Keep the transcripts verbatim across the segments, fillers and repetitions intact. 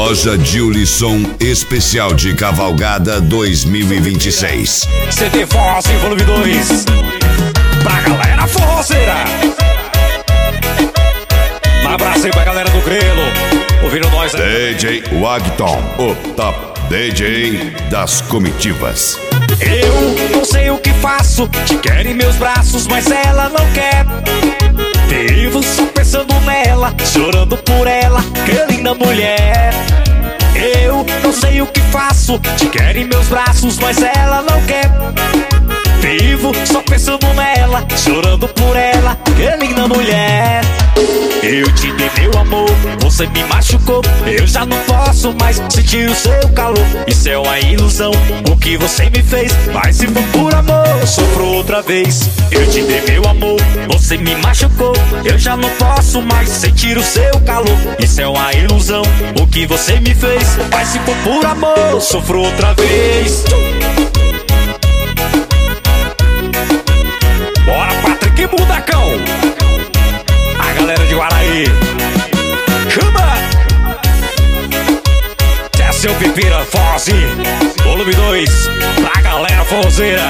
Loja Julisson Especial de Cavalgada dois mil e vinte e seis. C D Force Volume dois pra galera forrozeira. Um abraço aí pra galera do Grelo ouvindo nós aí. D J Wagton, o top D J das comitivas. Eu não sei o que faço, te quero em meus braços, mas ela não quer. Vivo só pensando nela, chorando por ela, que linda mulher. Eu não sei o que faço, te quero em meus braços, mas ela não quer. Vivo só pensando nela, chorando por ela, que linda mulher. Eu te dei meu amor, você me machucou, eu já não posso mais sentir o seu calor. Isso é uma ilusão, o que você me fez, mas se for por amor, eu sofro outra vez. Eu te dei meu amor, você me machucou, eu já não posso mais sentir o seu calor. Isso é uma ilusão, o que você me fez, mas se for por amor, eu sofro outra vez. Bora, Patrick Budacão, a galera de Guaraí, chama! É seu Pipira Fosse, Volume dois, pra galera forrozeira.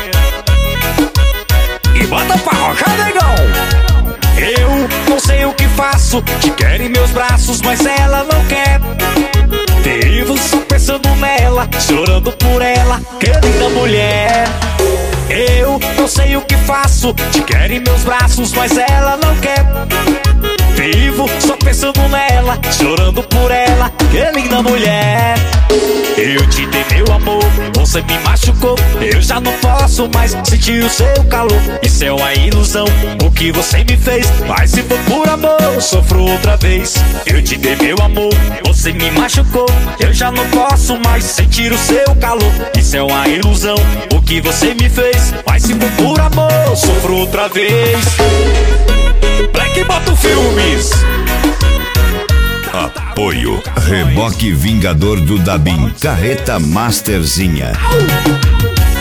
E bota pra rochar, negão. Eu não sei o que faço, te quero em meus braços, mas ela não quer. Vivo só pensando nela, chorando por ela, que linda mulher. Eu não sei o que faço, te quero em meus braços, mas ela não quer. Vivo só pensando nela, chorando por ela, que linda mulher. Eu te dei meu amor, você me machucou, eu já não posso mais sentir o seu calor. Isso é uma ilusão, o que você me fez, mas se for por amor, eu sofro outra vez. Eu te dei meu amor, você me machucou, eu já não posso mais sentir o seu calor. Isso é uma ilusão, o que você me fez, mas se for por amor, eu sofro outra vez. Black Bottom Filmes. Apoio Reboque Vingador do Dabin, Carreta Masterzinha.